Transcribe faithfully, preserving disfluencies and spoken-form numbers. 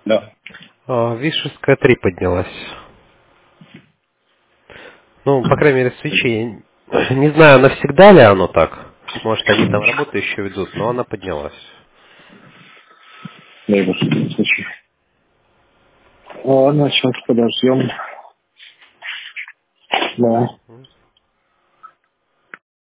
Да. А, Вишевская три поднялась. Ну, по крайней мере, свечи. Не знаю, навсегда ли оно так. Может, они там работу еще ведут, но она поднялась. Дай бог, случай. Ладно, сейчас подождем. Да.